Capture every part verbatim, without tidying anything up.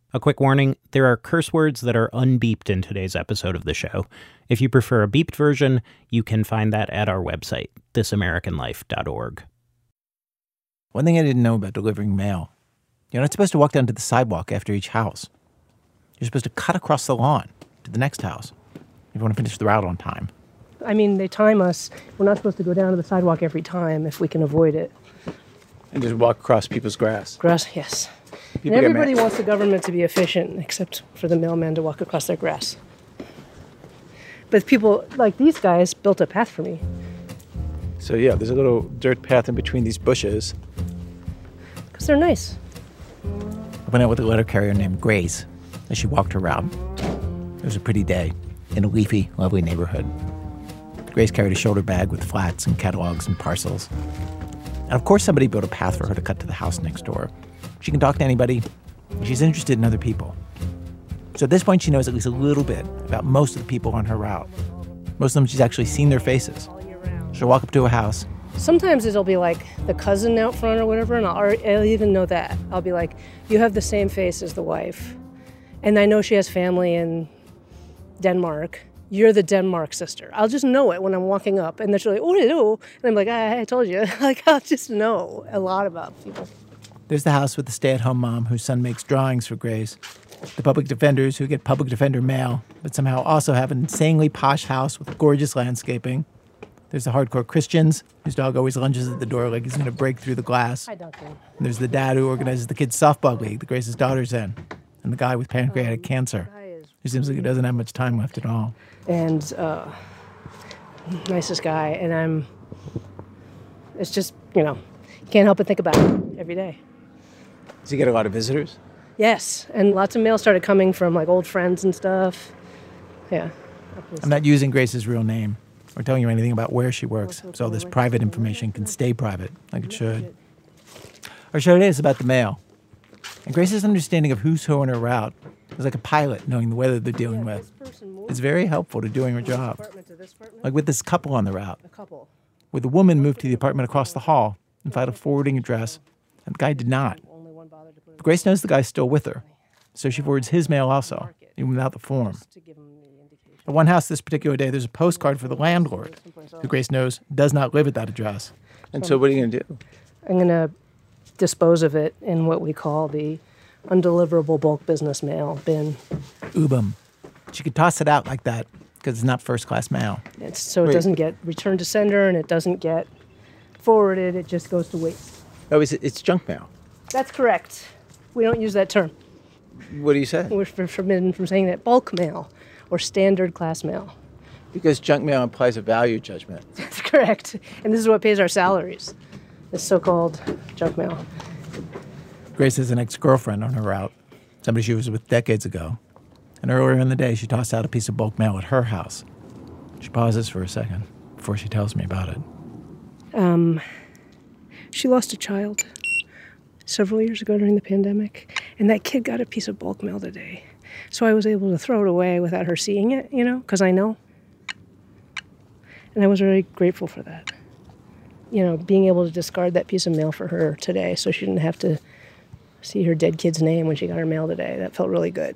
A quick warning, there are curse words that are unbeeped in today's episode of the show. If you prefer a beeped version, you can find that at our website, this american life dot org. One thing I didn't know about delivering mail, you're not supposed to walk down to the sidewalk after each house. You're supposed to cut across the lawn to the next house if you want to finish the route on time. I mean, they time us. We're not supposed to go down to the sidewalk every time if we can avoid it. And just walk across people's grass. Grass, yes. People and everybody get wants the government to be efficient, except for the mailman to walk across their grass. But people like these guys built a path for me. So yeah, there's a little dirt path in between these bushes. Because they're nice. I went out with a letter carrier named Grace as she walked her route. It was a pretty day in a leafy, lovely neighborhood. Grace carried a shoulder bag with flats and catalogs and parcels. And of course somebody built a path for her to cut to the house next door. She can talk to anybody. She's interested in other people. So at this point, she knows at least a little bit about most of the people on her route. Most of them, she's actually seen their faces. She'll walk up to a house. Sometimes it'll be like the cousin out front or whatever, and I'll, I'll even know that. I'll be like, you have the same face as the wife. And I know she has family in Denmark. You're the Denmark sister. I'll just know it when I'm walking up. And then she'll be like, oh, no. And I'm like, I, I told you. Like, I'll just know a lot about people. There's the house with the stay-at-home mom whose son makes drawings for Grace. The public defenders who get public defender mail, but somehow also have an insanely posh house with gorgeous landscaping. There's the hardcore Christians, whose dog always lunges at the door like he's going to break through the glass. Hi, Duncan. And there's the dad who organizes the kids' softball league that Grace's daughter's in. And the guy with pancreatic um, cancer, who seems like he doesn't have much time left at all. And uh, nicest guy. And I'm, it's just, you know, can't help but think about it every day. Does he get a lot of visitors? Yes, and lots of mail started coming from like old friends and stuff. Yeah. I'm not using Grace's real name or telling you anything about where she works, so all this private information can stay private, like it should. Our show today is about the mail. And Grace's understanding of who's who on her route is like a pilot knowing the weather they're dealing with. It's very helpful to doing her job. Like with this couple on the route, where the woman moved to the apartment across the hall and filed a forwarding address, and the guy did not. But Grace knows the guy's still with her, so she forwards his mail also, even without the form. At one house this particular day, there's a postcard for the landlord, who Grace knows does not live at that address. And so what are you going to do? I'm going to dispose of it in what we call the undeliverable bulk business mail bin. U B M. She could toss it out like that because it's not first-class mail. It's, so it Wait. doesn't get returned to sender and it doesn't get forwarded. It just goes to waste. Oh, is it, it's junk mail? That's correct. We don't use that term. What do you say? We're forbidden from saying that. Bulk mail or standard class mail. Because junk mail implies a value judgment. That's correct. And this is what pays our salaries, this so-called junk mail. Grace has an ex-girlfriend on her route, somebody she was with decades ago. And earlier in the day, she tossed out a piece of bulk mail at her house. She pauses for a second before she tells me about it. Um, she lost a child several years ago during the pandemic, and that kid got a piece of bulk mail today. So I was able to throw it away without her seeing it, you know, because I know. And I was very grateful for that. You know, being able to discard that piece of mail for her today so she didn't have to see her dead kid's name when she got her mail today. That felt really good.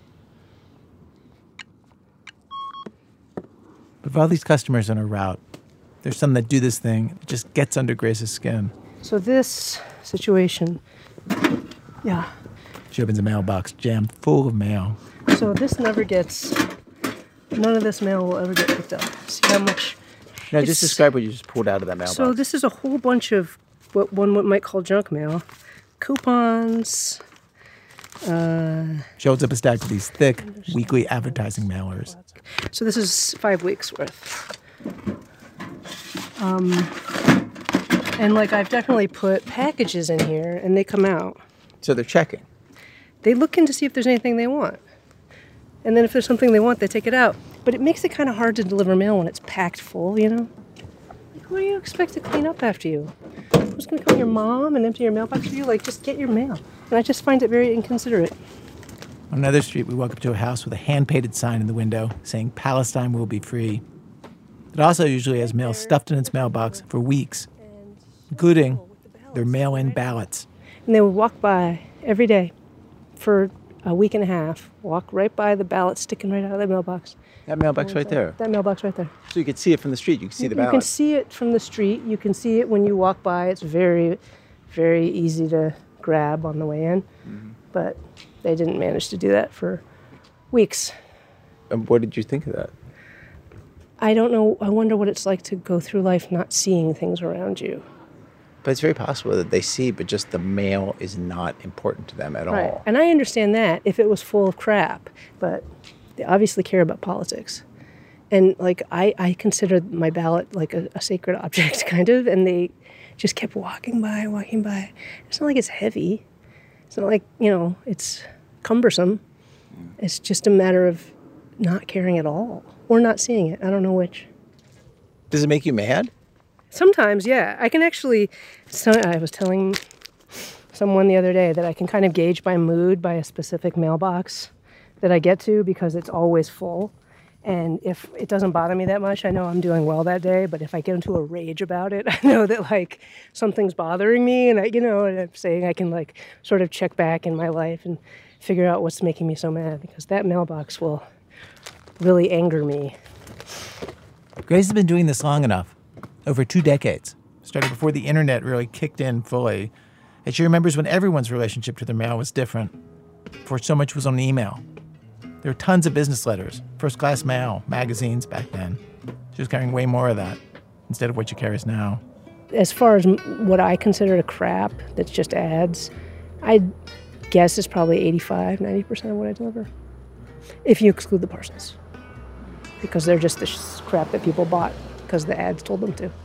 But for all these customers on her route, there's some that do this thing that just gets under Grace's skin. So this situation, yeah. She opens a mailbox jammed full of mail. So this never gets, none of this mail will ever get picked up. See how much? Now, just describe what you just pulled out of that mailbox. So this is a whole bunch of what one might call junk mail. Coupons. Uh, she holds up a stack of these thick, weekly advertising mailers. So this is five weeks worth. Um, and like I've definitely put packages in here, and they come out. So they're checking. They look in to see if there's anything they want. And then if there's something they want, they take it out. But it makes it kind of hard to deliver mail when it's packed full, you know? Like, who do you expect to clean up after you? Who's going to come, your mom, and empty your mailbox for you? Like, just get your mail. And I just find it very inconsiderate. On another street, we walk up to a house with a hand-painted sign in the window saying Palestine will be free. It also usually has mail stuffed in its mailbox for weeks, including their mail-in ballots. And they would walk by every day for a week and a half, walk right by the ballot sticking right out of the mailbox. That mailbox right there. That mailbox right there. So you could see it from the street. You could see the You ballot. can see it from the street. You can see it when you walk by. It's very, very easy to grab on the way in. Mm-hmm. But they didn't manage to do that for weeks. And what did you think of that? I don't know. I wonder what it's like to go through life not seeing things around you. But it's very possible that they see, but just the mail is not important to them at Right. all. And I understand that if it was full of crap, but they obviously care about politics. And like I, I consider my ballot like a, a sacred object, kind of, and they just kept walking by, walking by. It's not like it's heavy. It's not like, you know, it's cumbersome. It's just a matter of not caring at all or not seeing it. I don't know which. Does it make you mad? Sometimes, yeah. I can actually, so I was telling someone the other day that I can kind of gauge my mood by a specific mailbox that I get to because it's always full. And if it doesn't bother me that much, I know I'm doing well that day. But if I get into a rage about it, I know that like something's bothering me. And I, you know, and I'm saying I can like sort of check back in my life and figure out what's making me so mad, because that mailbox will really anger me. Grace has been doing this long enough, over two decades. Started before the internet really kicked in fully. And she remembers when everyone's relationship to their mail was different, before so much was on email. There were tons of business letters, first-class mail, magazines back then. She was carrying way more of that instead of what she carries now. As far as what I consider a crap that's just ads, I guess it's probably eighty-five, ninety percent of what I deliver, if you exclude the parcels, because they're just the sh- crap that people bought because the ads told them to.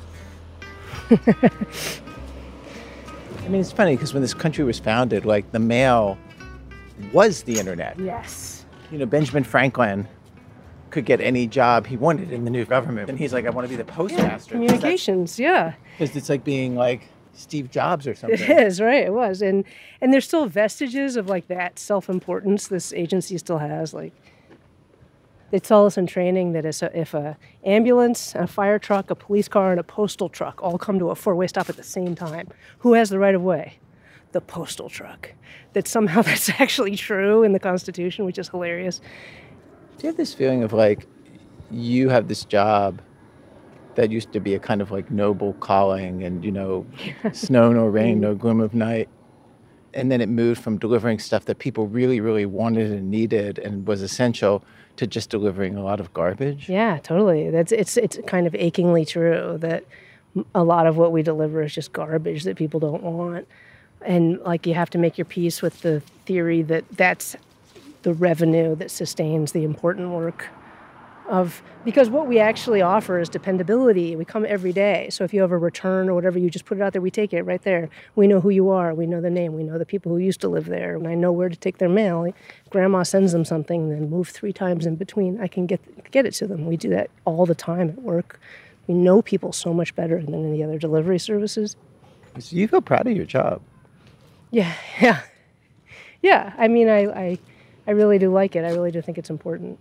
I mean, it's funny because when this country was founded, like, the mail was the internet. Yes. You know, Benjamin Franklin could get any job he wanted in the new government. And he's like, I want to be the postmaster. Yeah, communications, yeah. Because it's like being like Steve Jobs or something. It is, right, it was. And and there's still vestiges of like that self-importance this agency still has. Like, they tell us in training that if a ambulance, a fire truck, a police car, and a postal truck all come to a four-way stop at the same time, who has the right of way? The postal truck. That somehow that's actually true in the Constitution, which is hilarious. Do you have this feeling of like you have this job that used to be a kind of like noble calling and, you know, snow nor rain, no gloom of night, and then it moved from delivering stuff that people really, really wanted and needed and was essential to just delivering a lot of garbage? Yeah, totally. That's it's it's kind of achingly true that a lot of what we deliver is just garbage that people don't want. And like you have to make your peace with the theory that that's the revenue that sustains the important work of, because what we actually offer is dependability. We come every day. So if you have a return or whatever, you just put it out there, we take it right there. We know who you are. We know the name. We know the people who used to live there. And I know where to take their mail. Grandma sends them something, then move three times in between. I can get get it to them. We do that all the time at work. We know people so much better than any other delivery services. So you feel proud of your job. Yeah, yeah. Yeah, I mean, I, I, I really do like it. I really do think it's important.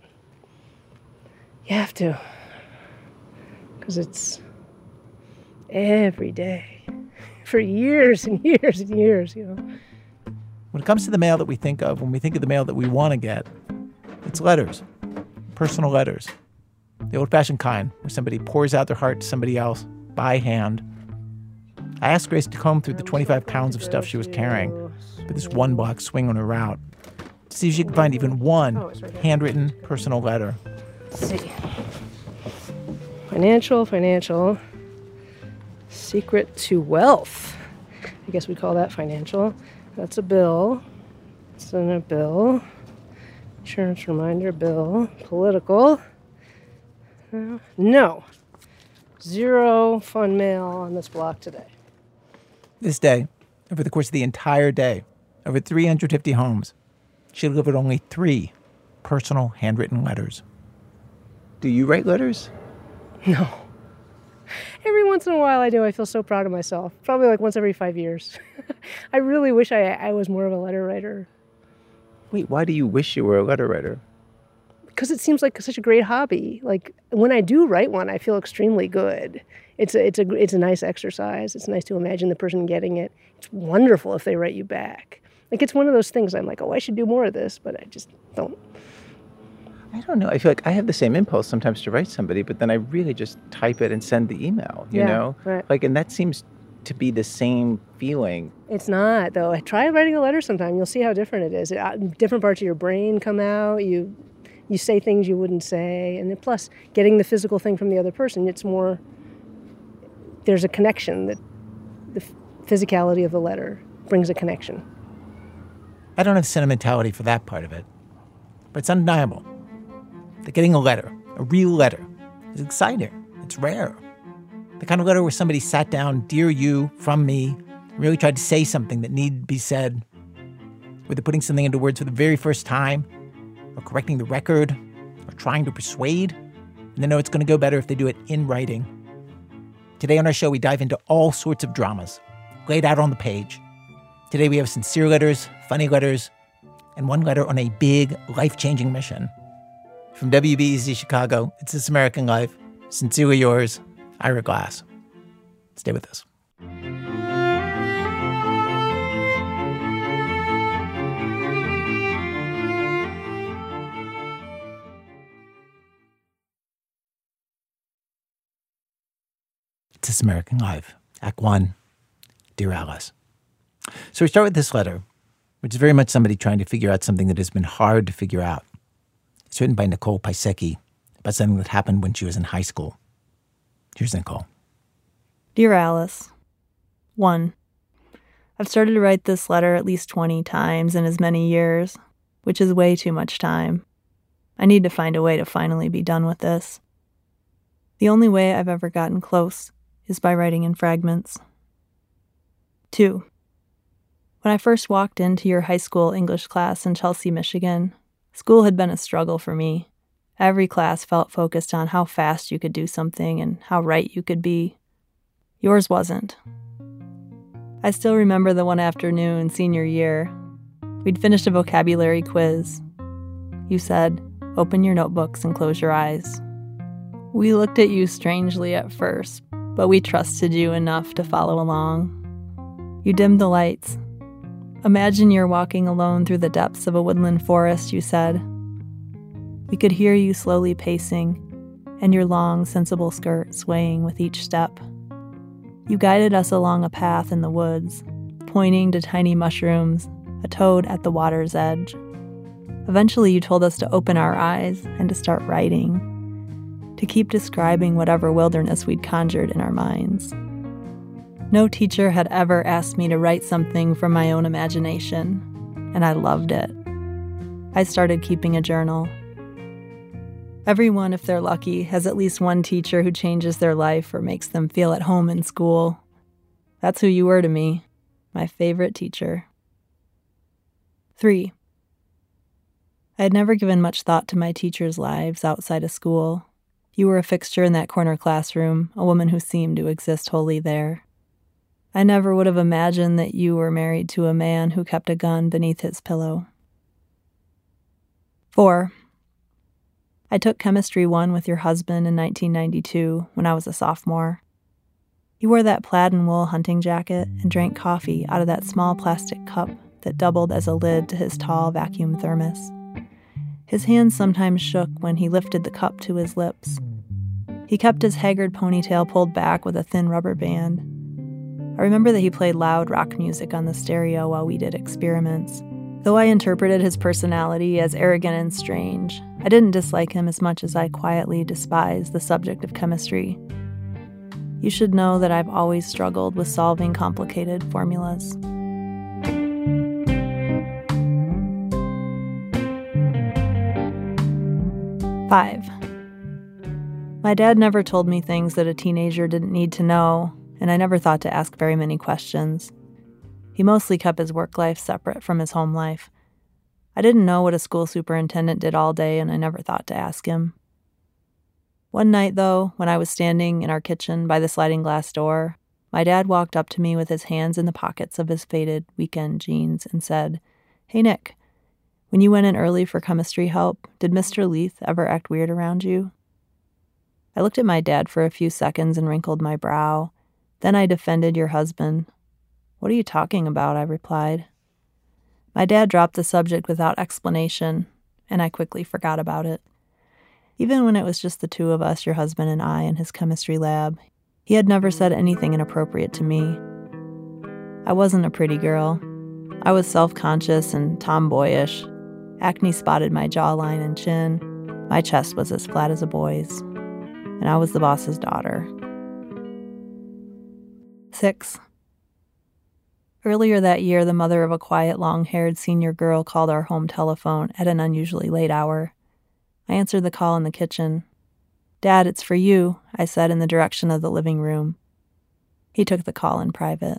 You have to. Because it's every day. For years and years and years, you know. When it comes to the mail that we think of, when we think of the mail that we want to get, it's letters. Personal letters. The old-fashioned kind, where somebody pours out their heart to somebody else by hand. I asked Grace to comb through the twenty-five pounds of stuff she was carrying for this one-block swing on her route to see if she could find even one handwritten personal letter. Let's see. Financial, financial. Secret to wealth. I guess we call that financial. That's a bill. It's in a bill. Insurance reminder bill. Political. Uh, no. Zero fun mail on this block today. This day, over the course of the entire day, over three hundred fifty homes, she delivered only three personal handwritten letters. Do you write letters? No. Every once in a while I do. I feel so proud of myself. Probably like once every five years. I really wish I, I was more of a letter writer. Wait, why do you wish you were a letter writer? Because it seems like such a great hobby. Like when I do write one, I feel extremely good. It's a, it's a, it's a nice exercise. It's nice to imagine the person getting it. It's wonderful if they write you back. Like, it's one of those things I'm like, oh, I should do more of this, but I just don't. I don't know. I feel like I have the same impulse sometimes to write somebody, but then I really just type it and send the email, you Yeah, know? right. Like, and that seems to be the same feeling. It's not, though. Try writing a letter sometime. You'll see how different it is. It, uh, different parts of your brain come out. You you say things you wouldn't say. And then plus, getting the physical thing from the other person, it's more, there's a connection. That the physicality of the letter brings a connection. I don't have sentimentality for that part of it, but it's undeniable that getting a letter, a real letter, is exciting. It's rare. The kind of letter where somebody sat down, dear you, from me, really tried to say something that needed to be said, whether putting something into words for the very first time, or correcting the record, or trying to persuade, and they know it's going to go better if they do it in writing. Today on our show, we dive into all sorts of dramas, laid out on the page. Today we have sincere letters, funny letters, and one letter on a big, life-changing mission. From W B E Z Chicago, it's This American Life. Sincerely yours, Ira Glass. Stay with us. It's This American Life, Act One, Dear Alice. So we start with this letter, which is very much somebody trying to figure out something that has been hard to figure out. It's written by Nicole Pisecki about something that happened when she was in high school. Here's Nicole. Dear Alice, one. I've started to write this letter at least twenty times in as many years, which is way too much time. I need to find a way to finally be done with this. The only way I've ever gotten close is by writing in fragments. Two. When I first walked into your high school English class in Chelsea, Michigan, school had been a struggle for me. Every class felt focused on how fast you could do something and how right you could be. Yours wasn't. I still remember the one afternoon, senior year. We'd finished a vocabulary quiz. You said, "Open your notebooks and close your eyes." We looked at you strangely at first, but we trusted you enough to follow along. You dimmed the lights. Imagine you're walking alone through the depths of a woodland forest, you said. We could hear you slowly pacing, and your long, sensible skirt swaying with each step. You guided us along a path in the woods, pointing to tiny mushrooms, a toad at the water's edge. Eventually, you told us to open our eyes and to start writing, to keep describing whatever wilderness we'd conjured in our minds. No teacher had ever asked me to write something from my own imagination, and I loved it. I started keeping a journal. Everyone, if they're lucky, has at least one teacher who changes their life or makes them feel at home in school. That's who you were to me, my favorite teacher. Three. I had never given much thought to my teachers' lives outside of school. You were a fixture in that corner classroom, a woman who seemed to exist wholly there. I never would have imagined that you were married to a man who kept a gun beneath his pillow. Four. I took Chemistry one with your husband in nineteen ninety-two when I was a sophomore. He wore that plaid and wool hunting jacket and drank coffee out of that small plastic cup that doubled as a lid to his tall vacuum thermos. His hands sometimes shook when he lifted the cup to his lips. He kept his haggard ponytail pulled back with a thin rubber band. I remember that he played loud rock music on the stereo while we did experiments. Though I interpreted his personality as arrogant and strange, I didn't dislike him as much as I quietly despised the subject of chemistry. You should know that I've always struggled with solving complicated formulas. Five. My dad never told me things that a teenager didn't need to know, and I never thought to ask very many questions. He mostly kept his work life separate from his home life. I didn't know what a school superintendent did all day, and I never thought to ask him. One night, though, when I was standing in our kitchen by the sliding glass door, my dad walked up to me with his hands in the pockets of his faded weekend jeans and said, "Hey, Nick, when you went in early for chemistry help, did Mister Leith ever act weird around you?" I looked at my dad for a few seconds and wrinkled my brow. Then I defended your husband. "What are you talking about?" I replied. My dad dropped the subject without explanation, and I quickly forgot about it. Even when it was just the two of us, your husband and I, in his chemistry lab, he had never said anything inappropriate to me. I wasn't a pretty girl. I was self-conscious and tomboyish. Acne spotted my jawline and chin. My chest was as flat as a boy's. And I was the boss's daughter. Six. Earlier that year, the mother of a quiet, long-haired senior girl called our home telephone at an unusually late hour. I answered the call in the kitchen. "Dad, it's for you," I said in the direction of the living room. He took the call in private.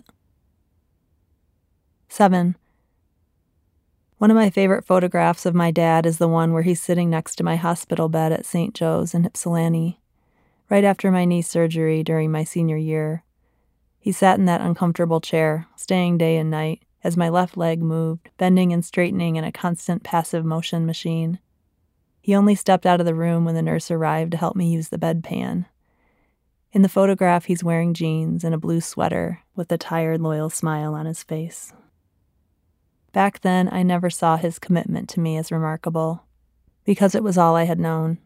Seven. One of my favorite photographs of my dad is the one where he's sitting next to my hospital bed at Saint Joe's in Ypsilanti, right after my knee surgery during my senior year. He sat in that uncomfortable chair, staying day and night, as my left leg moved, bending and straightening in a constant passive motion machine. He only stepped out of the room when the nurse arrived to help me use the bedpan. In the photograph, he's wearing jeans and a blue sweater with a tired, loyal smile on his face. Back then, I never saw his commitment to me as remarkable, because it was all I had known.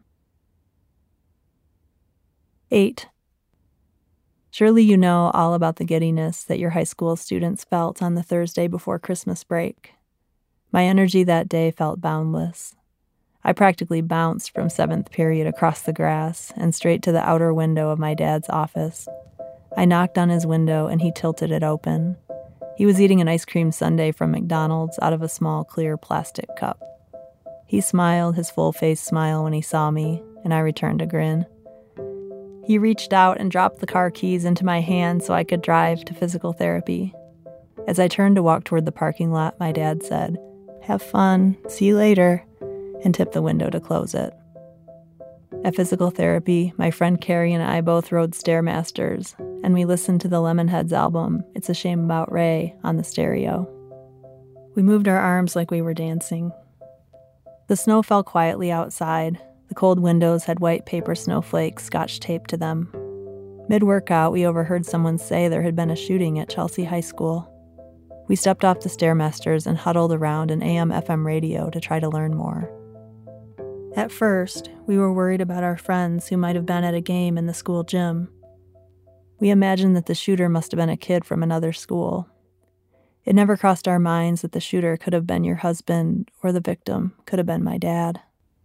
Eight. Surely you know all about the giddiness that your high school students felt on the Thursday before Christmas break. My energy that day felt boundless. I practically bounced from seventh period across the grass and straight to the outer window of my dad's office. I knocked on his window and he tilted it open. He was eating an ice cream sundae from McDonald's out of a small clear plastic cup. He smiled his full-face smile when he saw me, and I returned a grin. He reached out and dropped the car keys into my hand so I could drive to physical therapy. As I turned to walk toward the parking lot, my dad said, "Have fun, see you later," and tipped the window to close it. At physical therapy, my friend Carrie and I both rode Stairmasters, and we listened to the Lemonheads album, It's a Shame About Ray, on the stereo. We moved our arms like we were dancing. The snow fell quietly outside. The cold windows had white paper snowflakes scotch-taped to them. Mid-workout, we overheard someone say there had been a shooting at Chelsea High School. We stepped off the Stairmasters and huddled around an A M F M radio to try to learn more. At first, we were worried about our friends who might have been at a game in the school gym. We imagined that the shooter must have been a kid from another school. It never crossed our minds that the shooter could have been your husband or the victim could have been my dad.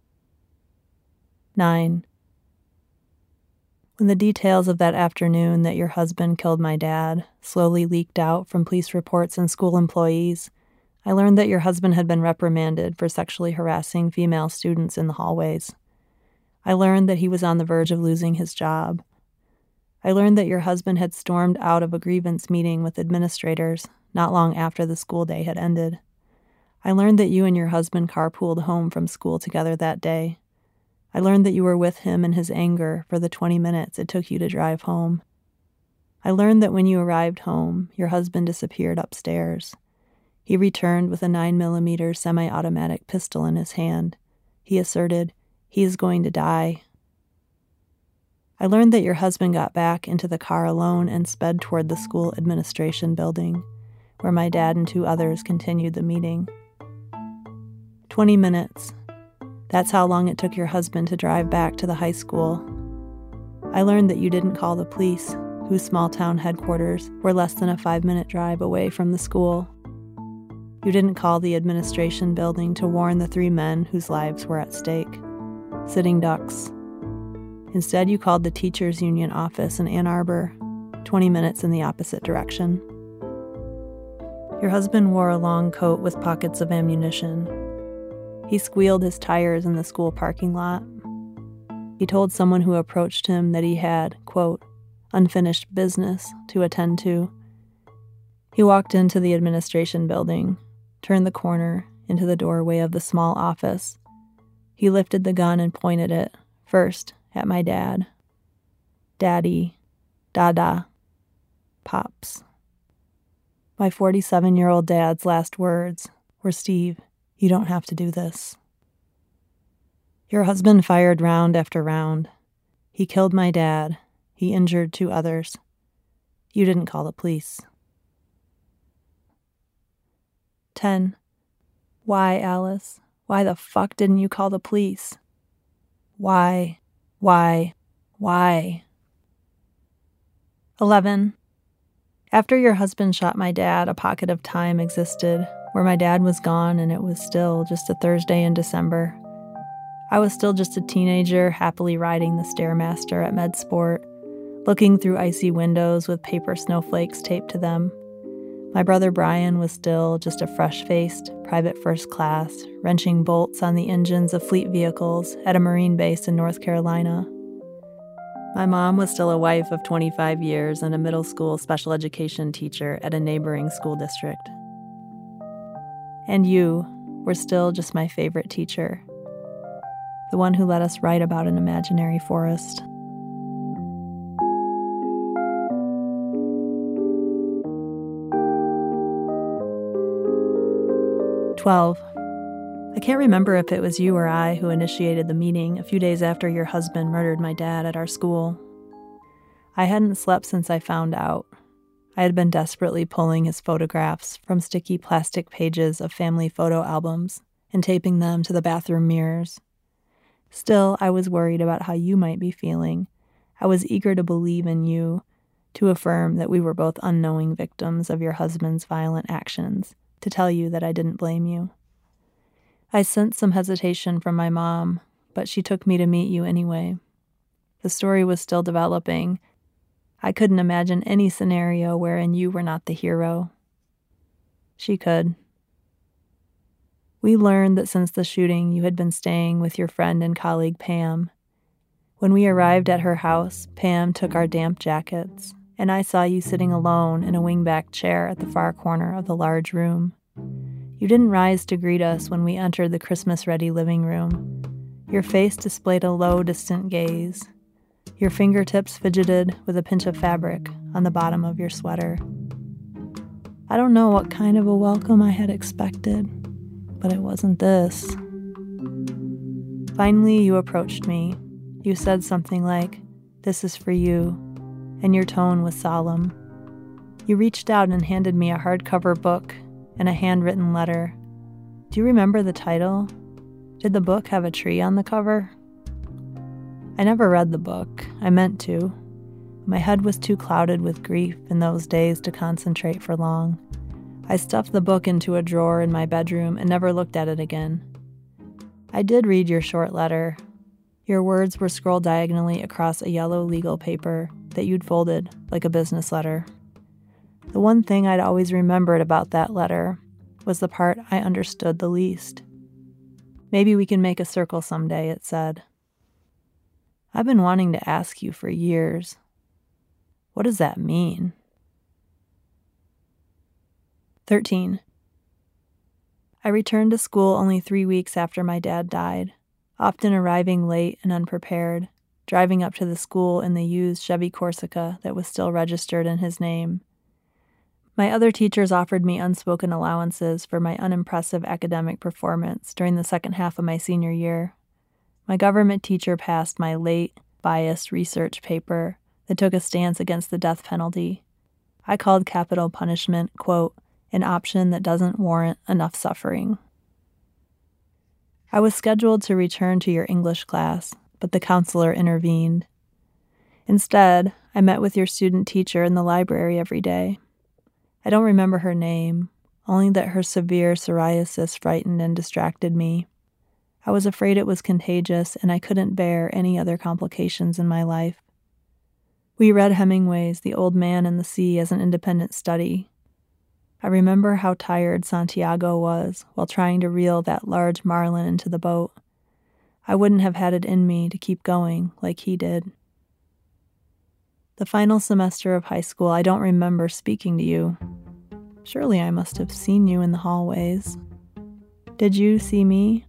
Nine. When the details of that afternoon that your husband killed my dad slowly leaked out from police reports and school employees, I learned that your husband had been reprimanded for sexually harassing female students in the hallways. I learned that he was on the verge of losing his job. I learned that your husband had stormed out of a grievance meeting with administrators not long after the school day had ended. I learned that you and your husband carpooled home from school together that day. I learned that you were with him in his anger for the twenty minutes it took you to drive home. I learned that when you arrived home, your husband disappeared upstairs. He returned with a nine millimeter semi-automatic pistol in his hand. He asserted, "He is going to die." I learned that your husband got back into the car alone and sped toward the school administration building, where my dad and two others continued the meeting. Twenty minutes. That's how long it took your husband to drive back to the high school. I learned that you didn't call the police, whose small-town headquarters were less than a five-minute drive away from the school. You didn't call the administration building to warn the three men whose lives were at stake. Sitting ducks. Instead, you called the teachers' union office in Ann Arbor, twenty minutes in the opposite direction. Your husband wore a long coat with pockets of ammunition. He squealed his tires in the school parking lot. He told someone who approached him that he had, quote, unfinished business to attend to. He walked into the administration building, turned the corner into the doorway of the small office. He lifted the gun and pointed it, first at my dad. Daddy, Dada, Pops. My forty-seven-year-old dad's last words were, "Steve, you don't have to do this." Your husband fired round after round. He killed my dad. He injured two others. You didn't call the police. Ten. Why, Alice? Why the fuck didn't you call the police? Why? Why? Why? eleven. After your husband shot my dad, a pocket of time existed where my dad was gone and it was still just a Thursday in December. I was still just a teenager, happily riding the Stairmaster at MedSport, looking through icy windows with paper snowflakes taped to them. My brother Brian was still just a fresh-faced, private first class, wrenching bolts on the engines of fleet vehicles at a Marine base in North Carolina. My mom was still a wife of twenty-five years and a middle school special education teacher at a neighboring school district. And you were still just my favorite teacher, the one who let us write about an imaginary forest. twelve. I can't remember if it was you or I who initiated the meeting a few days after your husband murdered my dad at our school. I hadn't slept since I found out. I had been desperately pulling his photographs from sticky plastic pages of family photo albums and taping them to the bathroom mirrors. Still, I was worried about how you might be feeling. I was eager to believe in you, to affirm that we were both unknowing victims of your husband's violent actions, to tell you that I didn't blame you. I sensed some hesitation from my mom, but she took me to meet you anyway. The story was still developing. I couldn't imagine any scenario wherein you were not the hero. She could. We learned that since the shooting, you had been staying with your friend and colleague Pam. When we arrived at her house, Pam took our damp jackets, and I saw you sitting alone in a wingback chair at the far corner of the large room. You didn't rise to greet us when we entered the Christmas-ready living room. Your face displayed a low, distant gaze. Your fingertips fidgeted with a pinch of fabric on the bottom of your sweater. I don't know what kind of a welcome I had expected, but it wasn't this. Finally, you approached me. You said something like, "This is for you," and your tone was solemn. You reached out and handed me a hardcover book and a handwritten letter. Do you remember the title? Did the book have a tree on the cover? I never read the book. I meant to. My head was too clouded with grief in those days to concentrate for long. I stuffed the book into a drawer in my bedroom and never looked at it again. I did read your short letter. Your words were scrolled diagonally across a yellow legal paper that you'd folded like a business letter. The one thing I'd always remembered about that letter was the part I understood the least. "Maybe we can make a circle someday," it said. I've been wanting to ask you for years. What does that mean? thirteen. I returned to school only three weeks after my dad died, often arriving late and unprepared, driving up to the school in the used Chevy Corsica that was still registered in his name. My other teachers offered me unspoken allowances for my unimpressive academic performance during the second half of my senior year. My government teacher passed my late, biased research paper that took a stance against the death penalty. I called capital punishment, quote, an option that doesn't warrant enough suffering. I was scheduled to return to your English class, but the counselor intervened. Instead, I met with your student teacher in the library every day. I don't remember her name, only that her severe psoriasis frightened and distracted me. I was afraid it was contagious, and I couldn't bear any other complications in my life. We read Hemingway's The Old Man and the Sea as an independent study. I remember how tired Santiago was while trying to reel that large marlin into the boat. I wouldn't have had it in me to keep going like he did. The final semester of high school, I don't remember speaking to you. Surely I must have seen you in the hallways. Did you see me?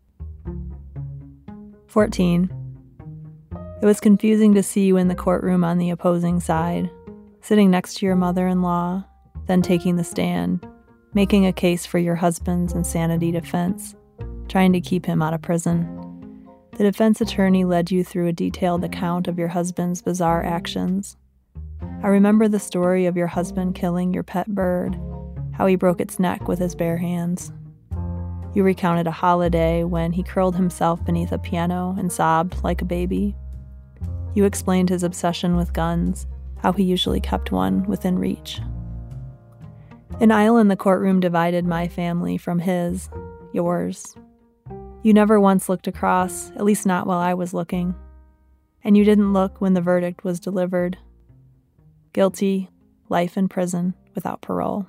fourteen. It was confusing to see you in the courtroom on the opposing side, sitting next to your mother-in-law, then taking the stand, making a case for your husband's insanity defense, trying to keep him out of prison. The defense attorney led you through a detailed account of your husband's bizarre actions. I remember the story of your husband killing your pet bird, how he broke its neck with his bare hands. You recounted a holiday when he curled himself beneath a piano and sobbed like a baby. You explained his obsession with guns, how he usually kept one within reach. An aisle in the courtroom divided my family from his, yours. You never once looked across, at least not while I was looking. And you didn't look when the verdict was delivered. Guilty, life in prison without parole.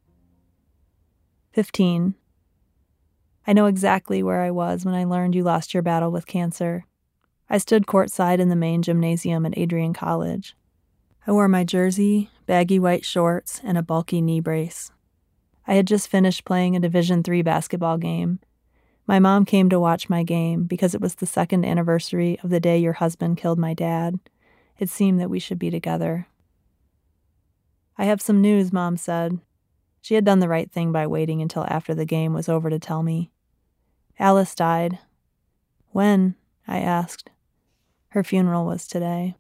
fifteen. I know exactly where I was when I learned you lost your battle with cancer. I stood courtside in the main gymnasium at Adrian College. I wore my jersey, baggy white shorts, and a bulky knee brace. I had just finished playing a Division three basketball game. My mom came to watch my game because it was the second anniversary of the day your husband killed my dad. It seemed that we should be together. I have some news, Mom said. She had done the right thing by waiting until after the game was over to tell me. Alice died. When? I asked. Her funeral was today.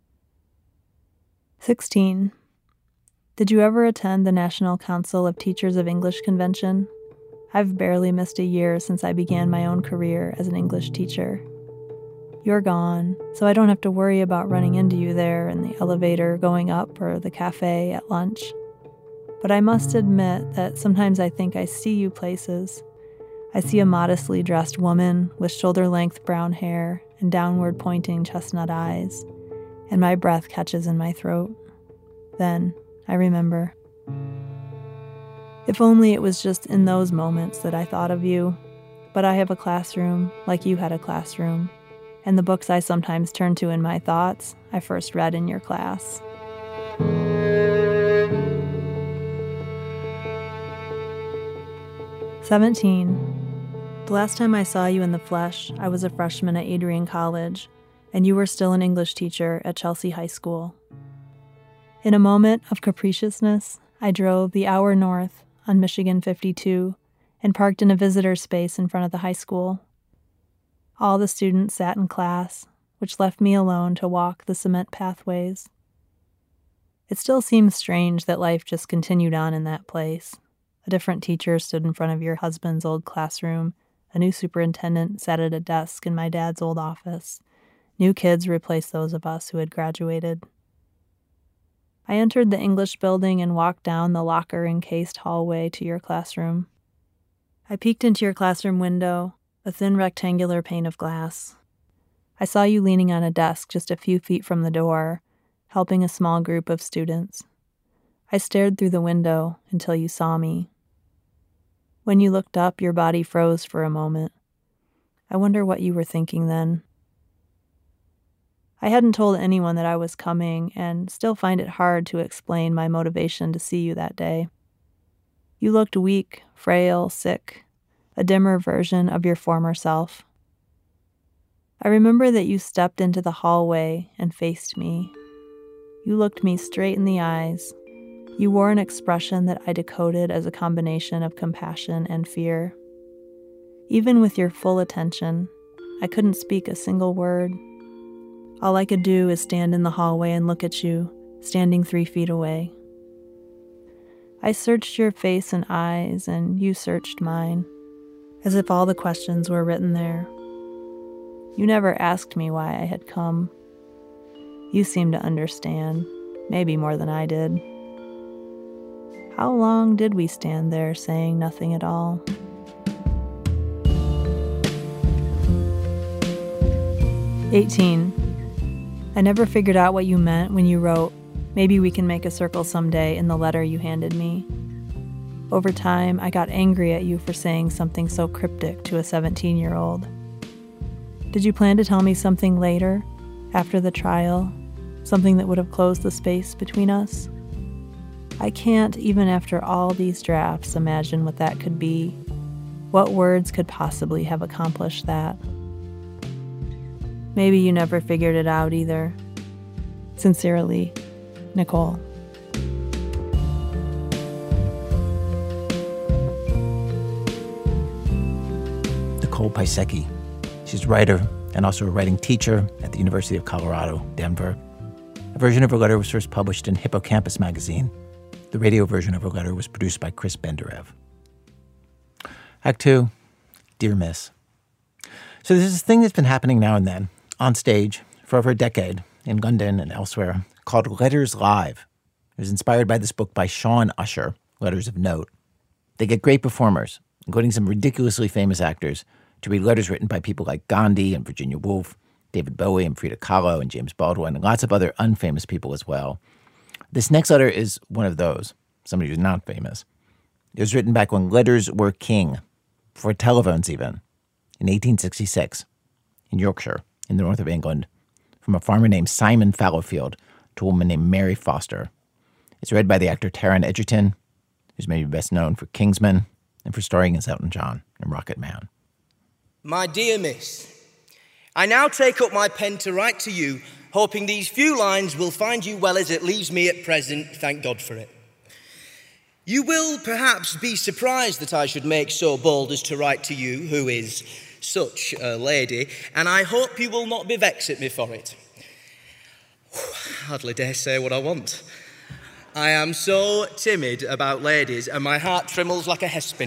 sixteen. Did you ever attend the National Council of Teachers of English convention? I've barely missed a year since I began my own career as an English teacher. You're gone, so I don't have to worry about running into you there in the elevator going up or the cafe at lunch. But I must admit that sometimes I think I see you places. I see a modestly dressed woman with shoulder-length brown hair and downward-pointing chestnut eyes, and my breath catches in my throat. Then I remember. If only it was just in those moments that I thought of you, but I have a classroom like you had a classroom, and the books I sometimes turn to in my thoughts I first read in your class. seventeen. The last time I saw you in the flesh, I was a freshman at Adrian College, and you were still an English teacher at Chelsea High School. In a moment of capriciousness, I drove the hour north on Michigan fifty-two and parked in a visitor space in front of the high school. All the students sat in class, which left me alone to walk the cement pathways. It still seems strange that life just continued on in that place. A different teacher stood in front of your husband's old classroom. A new superintendent sat at a desk in my dad's old office. New kids replaced those of us who had graduated. I entered the English building and walked down the locker-encased hallway to your classroom. I peeked into your classroom window, a thin rectangular pane of glass. I saw you leaning on a desk just a few feet from the door, helping a small group of students. I stared through the window until you saw me. When you looked up, your body froze for a moment. I wonder what you were thinking then. I hadn't told anyone that I was coming and still find it hard to explain my motivation to see you that day. You looked weak, frail, sick, a dimmer version of your former self. I remember that you stepped into the hallway and faced me. You looked me straight in the eyes. You wore an expression that I decoded as a combination of compassion and fear. Even with your full attention, I couldn't speak a single word. All I could do is stand in the hallway and look at you, standing three feet away. I searched your face and eyes, and you searched mine, as if all the questions were written there. You never asked me why I had come. You seemed to understand, maybe more than I did. How long did we stand there saying nothing at all? eighteen. I never figured out what you meant when you wrote, "Maybe we can make a circle someday," in the letter you handed me. Over time, I got angry at you for saying something so cryptic to a seventeen-year-old. Did you plan to tell me something later, after the trial, something that would have closed the space between us? I can't, even after all these drafts, imagine what that could be. What words could possibly have accomplished that? Maybe you never figured it out either. Sincerely, Nicole. Nicole Piasecki. She's a writer and also a writing teacher at the University of Colorado, Denver. A version of her letter was first published in Hippocampus magazine. The radio version of her letter was produced by Chris Benderev. Act two, Dear Miss. So there's this thing that's been happening now and then, on stage, for over a decade, in London and elsewhere, called Letters Live. It was inspired by this book by Sean Usher, Letters of Note. They get great performers, including some ridiculously famous actors, to read letters written by people like Gandhi and Virginia Woolf, David Bowie and Frida Kahlo and James Baldwin, and lots of other unfamous people as well. This next letter is one of those, somebody who's not famous. It was written back when letters were king, before telephones even, in eighteen sixty-six, in Yorkshire, in the north of England, from a farmer named Simon Fallowfield to a woman named Mary Foster. It's read by the actor Taron Egerton, who's maybe best known for Kingsman and for starring as Elton John in Rocket Man. My dear Miss, I now take up my pen to write to you, hoping these few lines will find you well as it leaves me at present, thank God for it. You will perhaps be surprised that I should make so bold as to write to you, who is such a lady, and I hope you will not be vexed at me for it. I hardly dare say what I want. I am so timid about ladies, and my heart trembles like a hespin.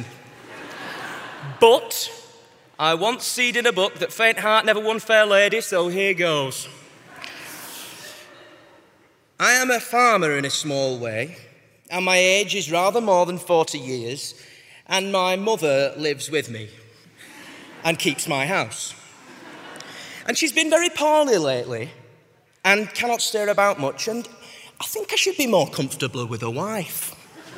But I once seed in a book that faint heart never won fair lady, so here goes. I am a farmer in a small way, and my age is rather more than forty years, and my mother lives with me and keeps my house. And she's been very poorly lately and cannot stir about much, and I think I should be more comfortable with a wife.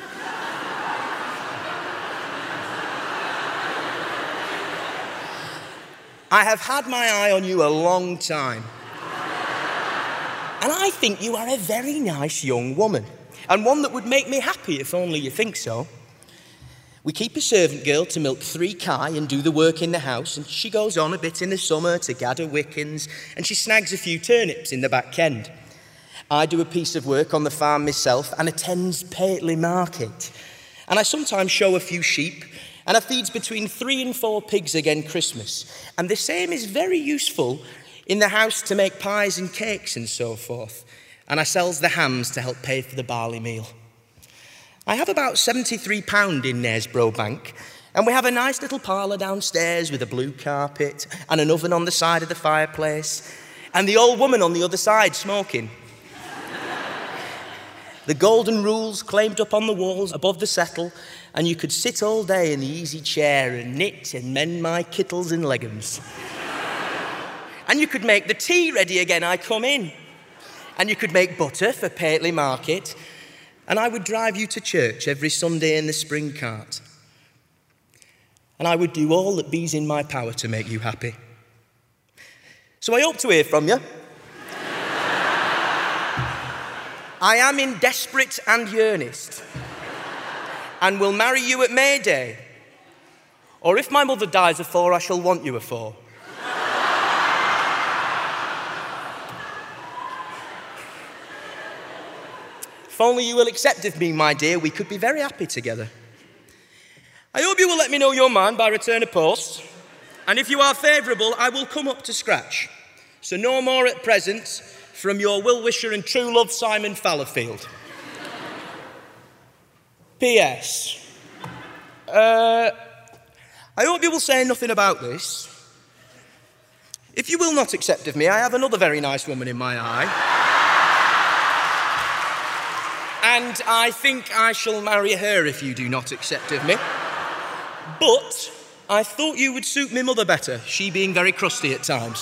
I have had my eye on you a long time. And I think you are a very nice young woman, and one that would make me happy if only you think so. We keep a servant girl to milk three kye and do the work in the house, and she goes on a bit in the summer to gather wickens, and she snags a few turnips in the back kend. I do a piece of work on the farm myself and attends Pateley Market. And I sometimes show a few sheep, and I feeds between three and four pigs again Christmas. And the same is very useful in the house to make pies and cakes and so forth. And I sells the hams to help pay for the barley meal. I have about seventy-three pounds in Knaresborough Bank, and we have a nice little parlour downstairs with a blue carpet and an oven on the side of the fireplace, and the old woman on the other side smoking. The golden rules claimed up on the walls above the settle, and you could sit all day in the easy chair and knit and mend my kittles and leggings. And you could make the tea ready again I come in. And you could make butter for Pateley Market, and I would drive you to church every Sunday in the spring cart. And I would do all that be's in my power to make you happy. So I hope to hear from you. I am in desperate and earnest, and will marry you at May Day. Or if my mother dies afore, I shall want you afore. If only you will accept of me, my dear, we could be very happy together. I hope you will let me know your mind by return of post, and if you are favourable, I will come up to scratch. So no more at present. From your will-wisher and true love, Simon Fallowfield. P S Uh, I hope you will say nothing about this. If you will not accept of me, I have another very nice woman in my eye. And I think I shall marry her if you do not accept of me. But I thought you would suit me mother better, she being very crusty at times.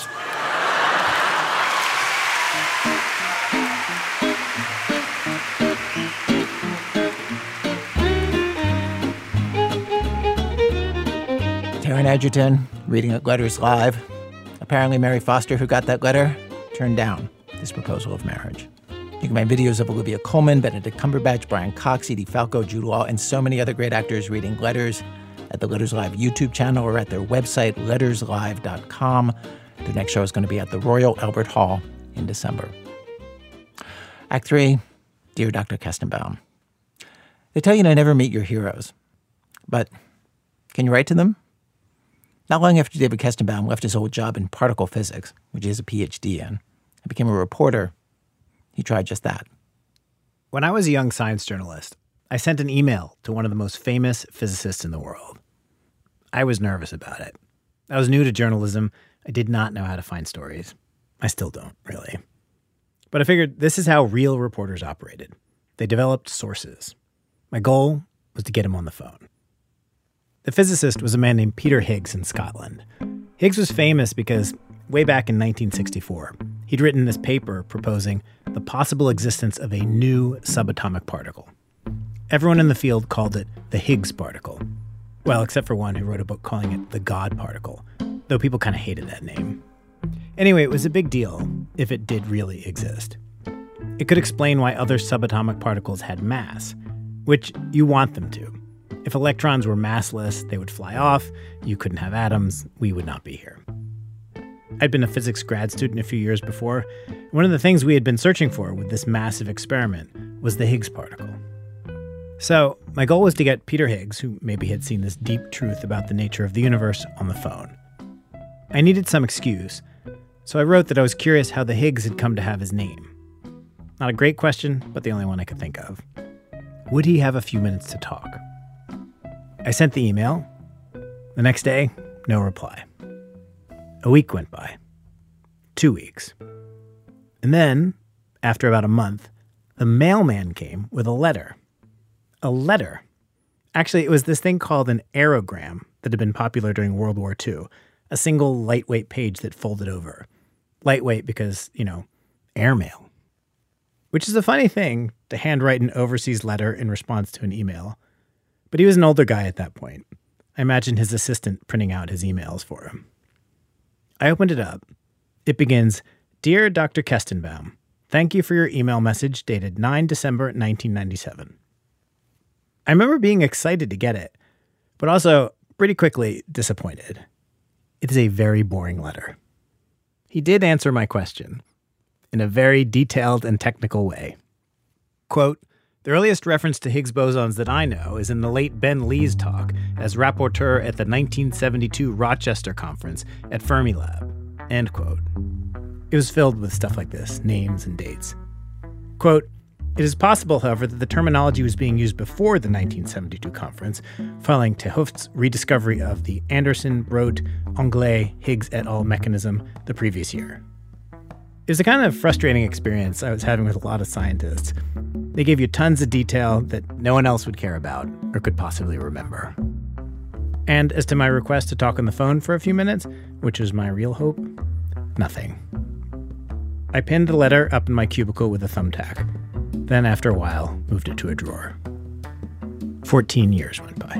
Taron Egerton, reading Letters Live. Apparently Mary Foster, who got that letter, turned down this proposal of marriage. You can find videos of Olivia Colman, Benedict Cumberbatch, Brian Cox, Edie Falco, Jude Law, and so many other great actors reading letters at the Letters Live YouTube channel or at their website, letters live dot com. Their next show is going to be at the Royal Albert Hall in December. Act three, Dear Doctor Kestenbaum. They tell you to never meet your heroes, but can you write to them? Not long after David Kestenbaum left his old job in particle physics, which he has a P H D in, and became a reporter, he tried just that. When I was a young science journalist, I sent an email to one of the most famous physicists in the world. I was nervous about it. I was new to journalism. I did not know how to find stories. I still don't, really. But I figured this is how real reporters operated. They developed sources. My goal was to get him on the phone. The physicist was a man named Peter Higgs in Scotland. Higgs was famous because way back in nineteen sixty-four, he'd written this paper proposing the possible existence of a new subatomic particle. Everyone in the field called it the Higgs particle. Well, except for one who wrote a book calling it the God particle, though people kind of hated that name. Anyway, it was a big deal if it did really exist. It could explain why other subatomic particles had mass, which you want them to. If electrons were massless, they would fly off, you couldn't have atoms, we would not be here. I'd been a physics grad student a few years before. One of the things we had been searching for with this massive experiment was the Higgs particle. So my goal was to get Peter Higgs, who maybe had seen this deep truth about the nature of the universe, on the phone. I needed some excuse, so I wrote that I was curious how the Higgs had come to have his name. Not a great question, but the only one I could think of. Would he have a few minutes to talk? I sent the email. The next day, no reply. A week went by. Two weeks. And then, after about a month, the mailman came with a letter. A letter. Actually, it was this thing called an aerogram that had been popular during World War Two. A single lightweight page that folded over. Lightweight because, you know, airmail. Which is a funny thing to handwrite an overseas letter in response to an email. But he was an older guy at that point. I imagined his assistant printing out his emails for him. I opened it up. It begins, "Dear Doctor Kestenbaum, thank you for your email message dated the ninth of December, nineteen ninety-seven. I remember being excited to get it, but also pretty quickly disappointed. It is a very boring letter. He did answer my question in a very detailed and technical way. Quote, "The earliest reference to Higgs bosons that I know is in the late Ben Lee's talk as rapporteur at the nineteen seventy-two Rochester conference at Fermilab." End quote. It was filled with stuff like this, names and dates. Quote, "It is possible, however, that the terminology was being used before the nineteen seventy-two conference, following 't Hooft's rediscovery of the Anderson-Brodt-Anglais-Higgs et al. Mechanism the previous year." It was a kind of frustrating experience I was having with a lot of scientists. They gave you tons of detail that no one else would care about or could possibly remember. And as to my request to talk on the phone for a few minutes, which was my real hope, nothing. I pinned the letter up in my cubicle with a thumbtack. Then, after a while, moved it to a drawer. Fourteen years went by.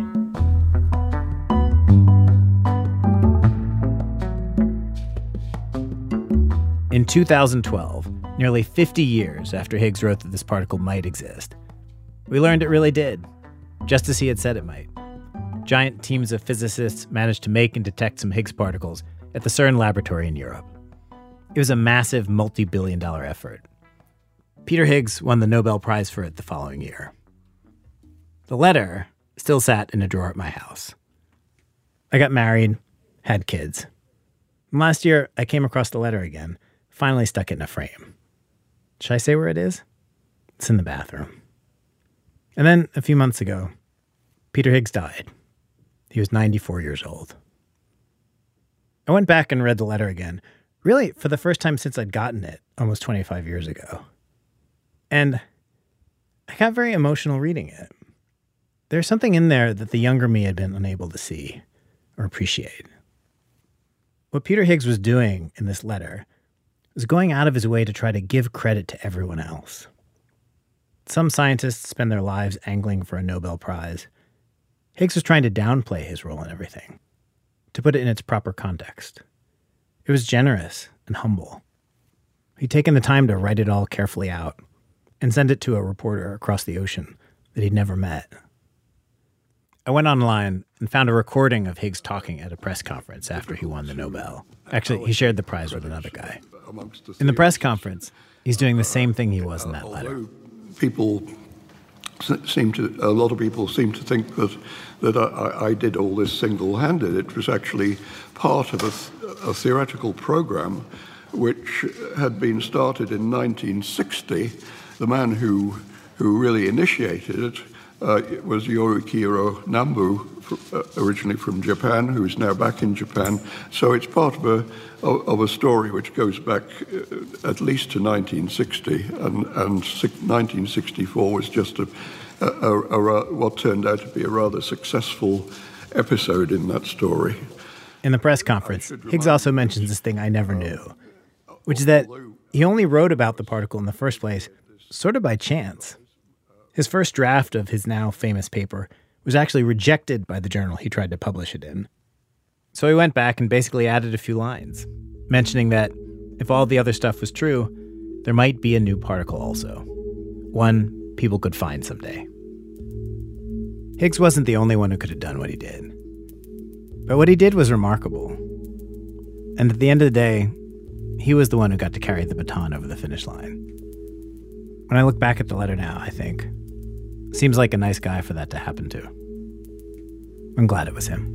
In two thousand twelve, nearly fifty years after Higgs wrote that this particle might exist, we learned it really did, just as he had said it might. Giant teams of physicists managed to make and detect some Higgs particles at the CERN laboratory in Europe. It was a massive multi-billion dollar effort. Peter Higgs won the Nobel Prize for it the following year. The letter still sat in a drawer at my house. I got married, had kids. And last year, I came across the letter again, finally stuck it in a frame. Should I say where it is? It's in the bathroom. And then, a few months ago, Peter Higgs died. He was ninety-four years old. I went back and read the letter again, really for the first time since I'd gotten it almost twenty-five years ago. And I got very emotional reading it. There's something in there that the younger me had been unable to see or appreciate. What Peter Higgs was doing in this letter was going out of his way to try to give credit to everyone else. Some scientists spend their lives angling for a Nobel Prize. Higgs was trying to downplay his role in everything, to put it in its proper context. It was generous and humble. He'd taken the time to write it all carefully out and send it to a reporter across the ocean that he'd never met. I went online and found a recording of Higgs talking at a press conference after he won the Nobel. Actually, he shared the prize with another guy. In the press conference, he's doing the same thing he was in that letter. People seem to, a lot of people seem to think that that I, I did all this single-handed. It was actually part of a, a theoretical program which had been started in nineteen sixty. The man who who really initiated it uh, was Yorikiro Nambu, uh, originally from Japan, who is now back in Japan. So it's part of a of, of a story which goes back uh, at least to nineteen sixty, and, and nineteen sixty-four was just a, a, a, a what turned out to be a rather successful episode in that story. In the press conference, Higgs also mentions this thing I never knew, which is that he only wrote about the particle in the first place sort of by chance. His first draft of his now famous paper was actually rejected by the journal he tried to publish it in. So he went back and basically added a few lines, mentioning that if all the other stuff was true, there might be a new particle also, one people could find someday. Higgs wasn't the only one who could have done what he did. But what he did was remarkable. And at the end of the day, he was the one who got to carry the baton over the finish line. When I look back at the letter now, I think, seems like a nice guy for that to happen to. I'm glad it was him.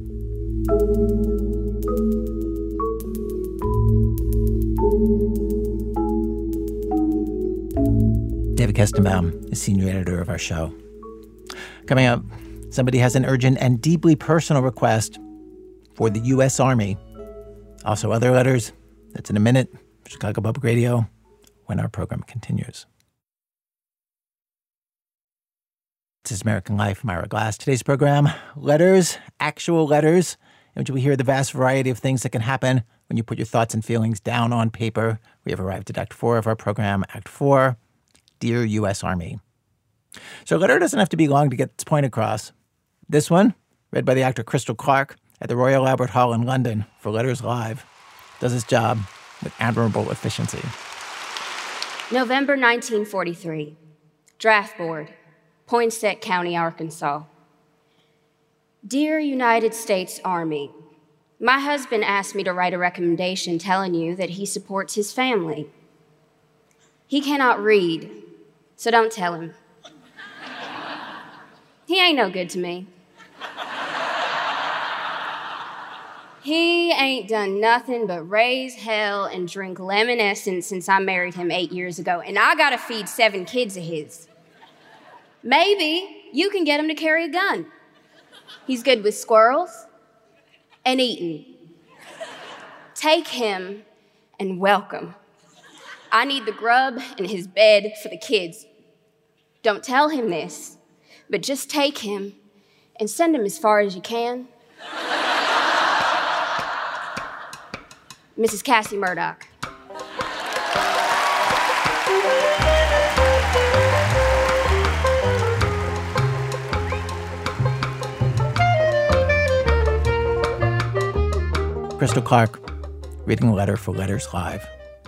David Kestenbaum is senior editor of our show. Coming up, somebody has an urgent and deeply personal request for the U S Army. Also other letters. That's in a minute. Chicago Public Radio, when our program continues. This is American Life. I'm Ira Glass. Today's program, letters, actual letters, in which we hear the vast variety of things that can happen when you put your thoughts and feelings down on paper. We have arrived at Act Four of our program, Act Four, Dear U S Army. So a letter doesn't have to be long to get its point across. This one, read by the actor Crystal Clark at the Royal Albert Hall in London for Letters Live, does its job with admirable efficiency. November nineteen forty-three. Draft Board, Poinsett County, Arkansas. Dear United States Army, my husband asked me to write a recommendation telling you that he supports his family. He cannot read, so don't tell him. He ain't no good to me. He ain't done nothing but raise hell and drink lemon essence since I married him eight years ago, and I gotta feed seven kids of his. Maybe you can get him to carry a gun. He's good with squirrels and eating. Take him and welcome. I need the grub and his bed for the kids. Don't tell him this, but just take him and send him as far as you can. Missus Cassie Murdoch. Crystal Clark, reading a letter for Letters Live.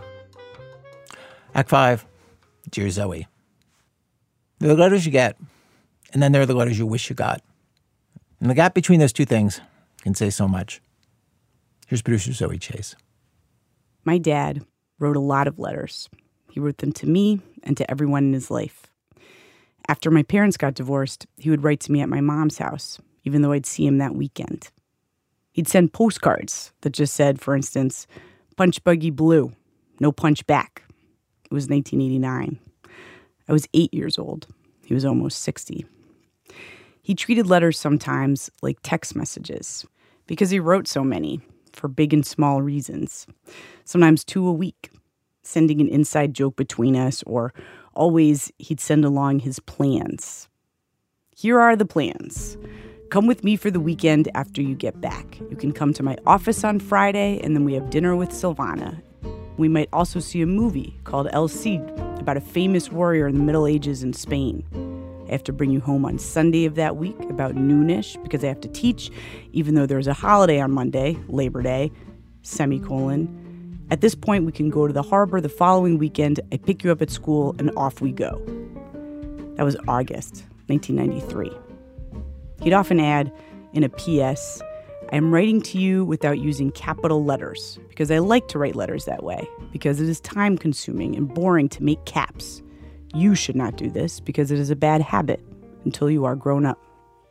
Act five, Dear Zoe. There are the letters you get, and then there are the letters you wish you got. And the gap between those two things can say so much. Here's producer Zoe Chase. My dad wrote a lot of letters. He wrote them to me and to everyone in his life. After my parents got divorced, he would write to me at my mom's house, even though I'd see him that weekend. He'd send postcards that just said, for instance, Punch Buggy Blue, no punch back. It was nineteen eighty-nine. I was eight years old. He was almost sixty. He treated letters sometimes like text messages because he wrote so many for big and small reasons, sometimes two a week, sending an inside joke between us, or always he'd send along his plans. Here are the plans. Come with me for the weekend after you get back. You can come to my office on Friday, and then we have dinner with Silvana. We might also see a movie called El Cid about a famous warrior in the Middle Ages in Spain. I have to bring you home on Sunday of that week about noonish because I have to teach, even though there's a holiday on Monday, Labor Day, semicolon. At this point, we can go to the harbor the following weekend. I pick you up at school, and off we go. That was August nineteen ninety-three. He'd often add, in a P S, I am writing to you without using capital letters because I like to write letters that way, because it is time-consuming and boring to make caps. You should not do this because it is a bad habit until you are grown up.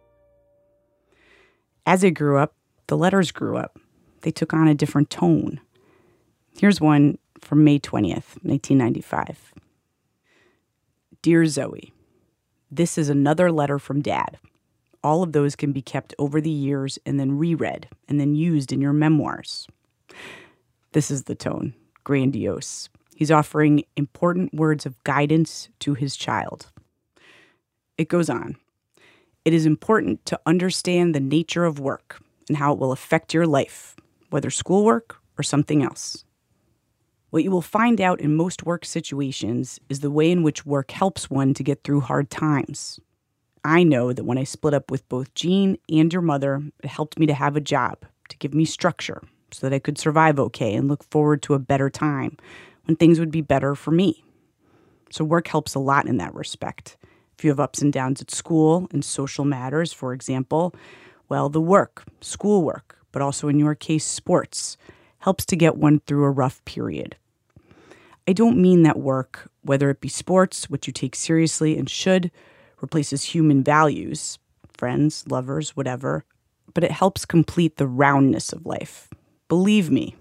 As I grew up, the letters grew up. They took on a different tone. Here's one from May twentieth, nineteen ninety-five. Dear Zoe, This is another letter from Dad. All of those can be kept over the years and then reread and then used in your memoirs. This is the tone, grandiose. He's offering important words of guidance to his child. It goes on. It is important to understand the nature of work and how it will affect your life, whether schoolwork or something else. What you will find out in most work situations is the way in which work helps one to get through hard times. I know that when I split up with both Jean and your mother, it helped me to have a job, to give me structure, so that I could survive okay and look forward to a better time when things would be better for me. So work helps a lot in that respect. If you have ups and downs at school and social matters, for example, well, the work, schoolwork, but also in your case, sports, helps to get one through a rough period. I don't mean that work, whether it be sports, which you take seriously and should, replaces human values, friends, lovers, whatever, but it helps complete the roundness of life. Believe me.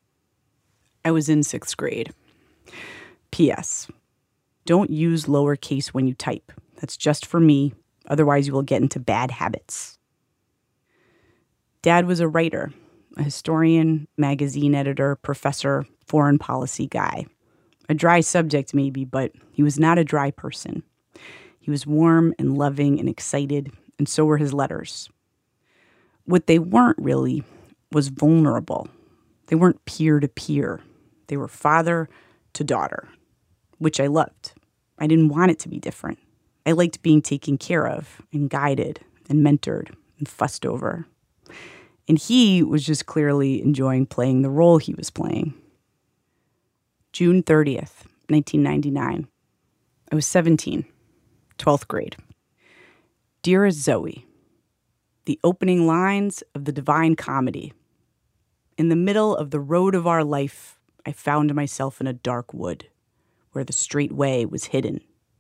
I was in sixth grade. P S. Don't use lowercase when you type. That's just for me. Otherwise, you will get into bad habits. Dad was a writer, a historian, magazine editor, professor, foreign policy guy. A dry subject maybe, but he was not a dry person. He was warm and loving and excited, and so were his letters. What they weren't really was vulnerable. They weren't peer-to-peer. They were father to daughter, which I loved. I didn't want it to be different. I liked being taken care of and guided and mentored and fussed over. And he was just clearly enjoying playing the role he was playing. June thirtieth, nineteen ninety-nine. I was seventeen, twelfth grade. Dearest Zoe, the opening lines of the Divine Comedy. In the middle of the road of our life, I found myself in a dark wood, where the straight way was hidden.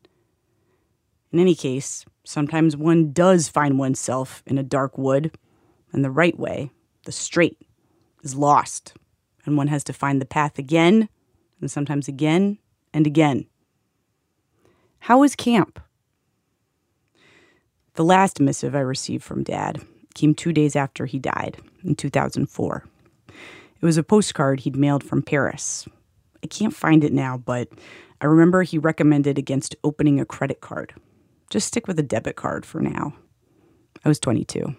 In any case, sometimes one does find oneself in a dark wood, and the right way, the straight, is lost, and one has to find the path again, and sometimes again and again. How was camp? The last missive I received from Dad came two days after he died, in two thousand four. It was a postcard he'd mailed from Paris. I can't find it now, but I remember he recommended against opening a credit card. Just stick with a debit card for now. I was twenty-two.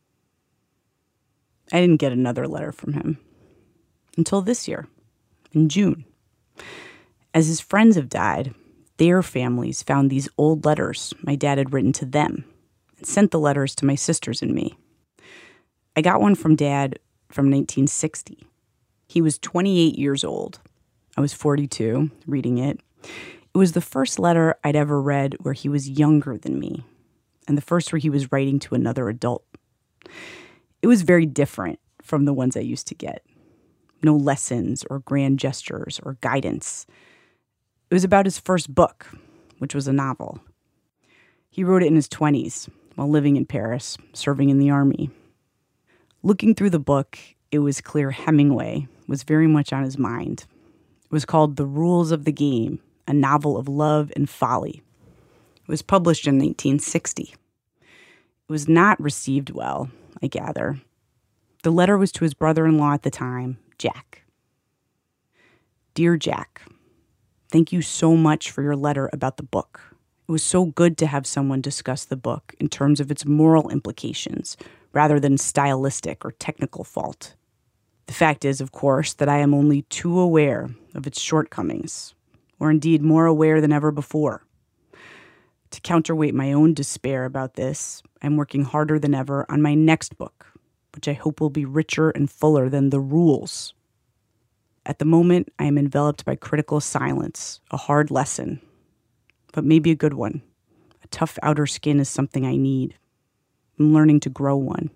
I didn't get another letter from him until this year, in June. As his friends have died, their families found these old letters my dad had written to them and sent the letters to my sisters and me. I got one from Dad from nineteen sixty. He was twenty-eight years old. I was forty-two, reading it. It was the first letter I'd ever read where he was younger than me, and the first where he was writing to another adult. It was very different from the ones I used to get. No lessons or grand gestures or guidance. It was about his first book, which was a novel. He wrote it in his twenties while living in Paris, serving in the army. Looking through the book, it was clear Hemingway was very much on his mind. It was called The Rules of the Game, a novel of love and folly. It was published in nineteen sixty. It was not received well, I gather. The letter was to his brother-in-law at the time, Jack. Dear Jack, thank you so much for your letter about the book. It was so good to have someone discuss the book in terms of its moral implications, rather than stylistic or technical fault. The fact is, of course, that I am only too aware of its shortcomings, or indeed more aware than ever before. To counterweight my own despair about this, I'm working harder than ever on my next book, which I hope will be richer and fuller than The Rules. At the moment, I am enveloped by critical silence, a hard lesson, but maybe a good one. A tough outer skin is something I need. I'm learning to grow one.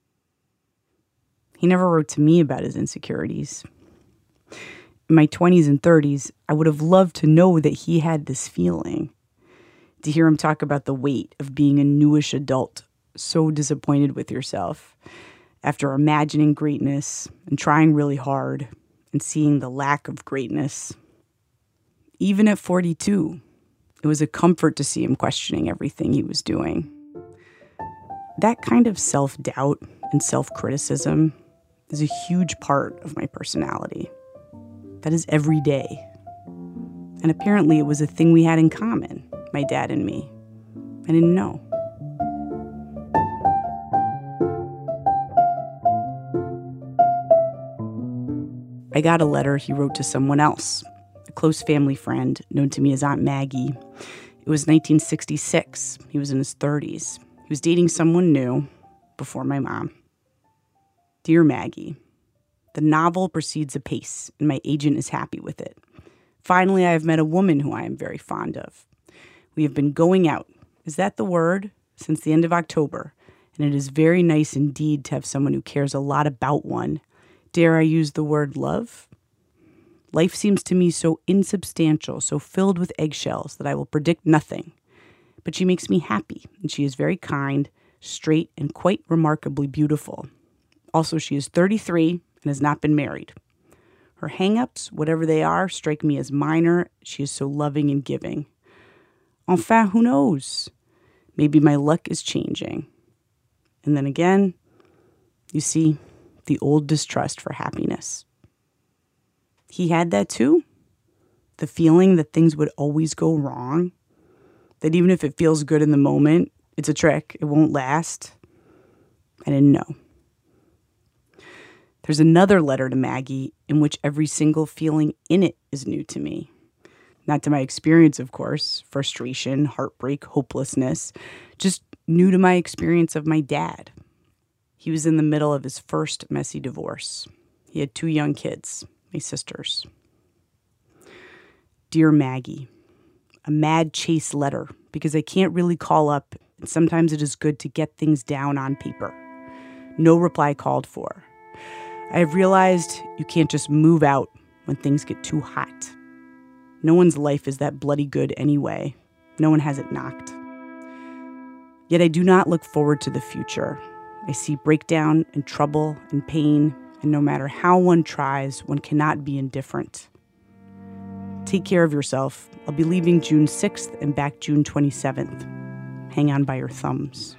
He never wrote to me about his insecurities. In my twenties and thirties, I would have loved to know that he had this feeling. To hear him talk about the weight of being a newish adult, so disappointed with yourself, after imagining greatness and trying really hard and seeing the lack of greatness. Even at forty-two, It was a comfort to see him questioning everything he was doing. That kind of self-doubt and self-criticism is a huge part of my personality. That is every day. And apparently it was a thing we had in common, my dad and me. I didn't know. I got a letter he wrote to someone else, a close family friend known to me as Aunt Maggie. It was nineteen sixty-six. He was in his thirties. He was dating someone new before my mom. Dear Maggie, the novel proceeds apace, and my agent is happy with it. Finally, I have met a woman who I am very fond of. We have been going out, is that the word? Since the end of October, and it is very nice indeed to have someone who cares a lot about one. Dare I use the word love? Life seems to me so insubstantial, so filled with eggshells that I will predict nothing. But she makes me happy, and she is very kind, straight, and quite remarkably beautiful. Also, she is thirty-three and has not been married. Her hang-ups, whatever they are, strike me as minor. She is so loving and giving. Enfin, who knows? Maybe my luck is changing. And then again, you see, the old distrust for happiness. He had that too? The feeling that things would always go wrong? That even if it feels good in the moment, it's a trick, it won't last? I didn't know. There's another letter to Maggie in which every single feeling in it is new to me. Not to my experience, of course. Frustration, heartbreak, hopelessness. Just new to my experience of my dad. He was in the middle of his first messy divorce. He had two young kids, my sisters. Dear Maggie, a mad chase letter because I can't really call up, and sometimes it is good to get things down on paper. No reply called for. I have realized you can't just move out when things get too hot. No one's life is that bloody good anyway. No one has it knocked. Yet I do not look forward to the future. I see breakdown and trouble and pain, and no matter how one tries, one cannot be indifferent. Take care of yourself. I'll be leaving June sixth and back June twenty-seventh. Hang on by your thumbs.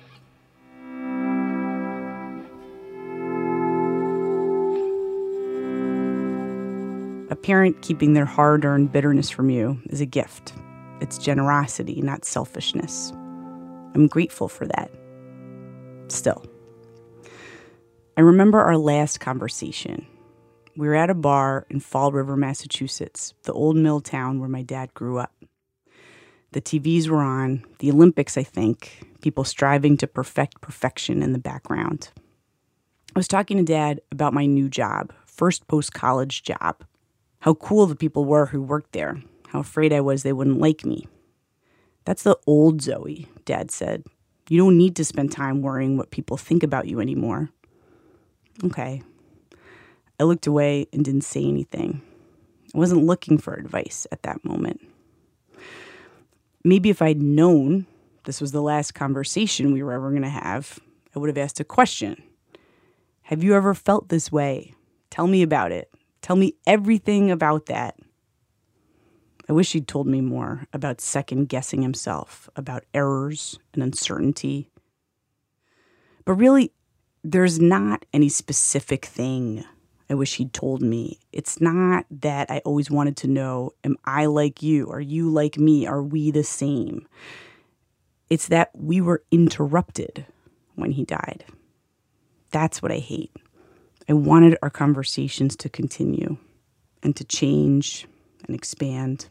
A parent keeping their hard-earned bitterness from you is a gift. It's generosity, not selfishness. I'm grateful for that. Still. I remember our last conversation. We were at a bar in Fall River, Massachusetts, the old mill town where my dad grew up. The T Vs were on, the Olympics, I think, people striving to perfect perfection in the background. I was talking to Dad about my new job, first post-college job. How cool the people were who worked there. How afraid I was they wouldn't like me. That's the old Zoe, Dad said. You don't need to spend time worrying what people think about you anymore. Okay. I looked away and didn't say anything. I wasn't looking for advice at that moment. Maybe if I'd known this was the last conversation we were ever going to have, I would have asked a question. Have you ever felt this way? Tell me about it. Tell me everything about that. I wish he'd told me more about second-guessing himself, about errors and uncertainty. But really, there's not any specific thing I wish he'd told me. It's not that I always wanted to know, am I like you? Are you like me? Are we the same? It's that we were interrupted when he died. That's what I hate. I wanted our conversations to continue and to change and expand.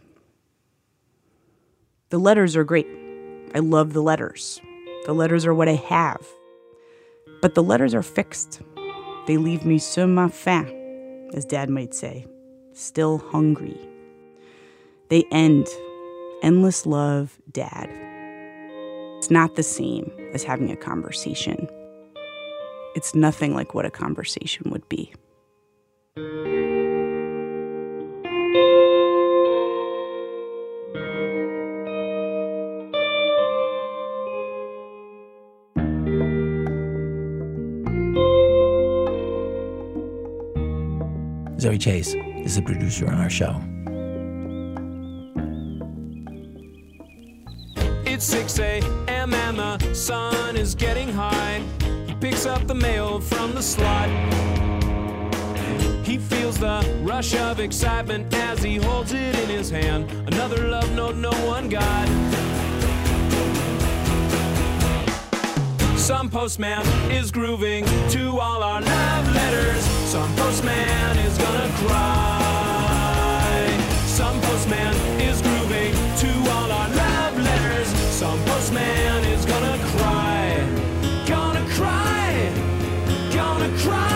The letters are great. I love the letters. The letters are what I have. But the letters are fixed. They leave me sur ma faim, as Dad might say, still hungry. They end. Endless love, Dad. It's not the same as having a conversation. It's nothing like what a conversation would be. Zoe Chase is the producer on our show. It's six a.m. and the sun is getting high. He picks up the mail from the slot. He feels the rush of excitement as he holds it in his hand. Another love note no one got. Some postman is grooving to all our love letters. Some postman is gonna cry. Some postman is grooving to all our love letters. Some postman is gonna cry. Gonna cry. Gonna cry.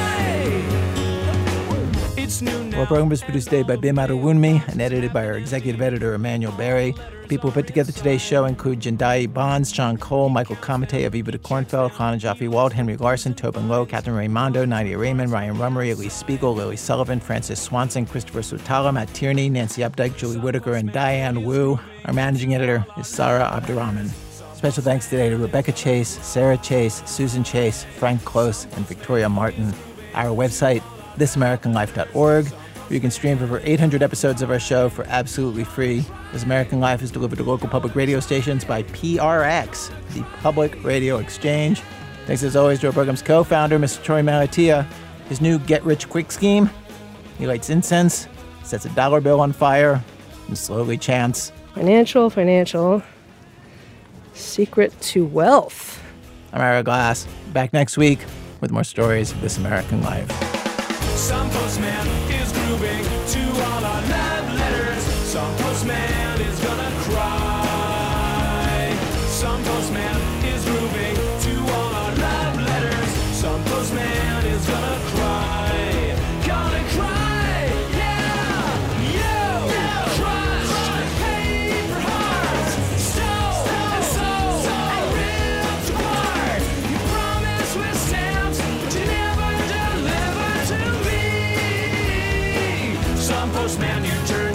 It's new now. Our program was produced today by Bim Adewunmi and edited by our executive editor, Emmanuel Berry. People who put together today's show include Jendai Bonds, John Cole, Michael Comite, Aviva de Kornfeld, Hannah Jaffe Wald, Henry Larson, Tobin Lowe, Catherine Raimondo, Nadia Raymond, Ryan Rummery, Elise Spiegel, Lily Sullivan, Francis Swanson, Christopher Sutala, Matt Tierney, Nancy Updike, Julie Whitaker, and Diane Wu. Our managing editor is Sarah Abdurrahman. Special thanks today to Rebecca Chase, Sarah Chase, Susan Chase, Frank Close, and Victoria Martin. Our website, this american life dot org. You can stream over eight hundred episodes of our show for absolutely free. This American Life is delivered to local public radio stations by P R X, the Public Radio Exchange. Thanks as always to our program's co-founder, Mister Troy Malatia. His new get-rich-quick scheme: he lights incense, sets a dollar bill on fire, and slowly chants, Financial, financial, secret to wealth. I'm Ira Glass. Back next week with more stories of This American Life. Some postman is grooving to all our love letters. Some postman is gonna cry. Some postman is grooving to all our love letters. Some postman is gonna cry. Gonna cry, yeah! You yeah. crushed paper hearts, stole and sold and ripped apart. You promised with stamps, but you never delivered to me. Some postman you turn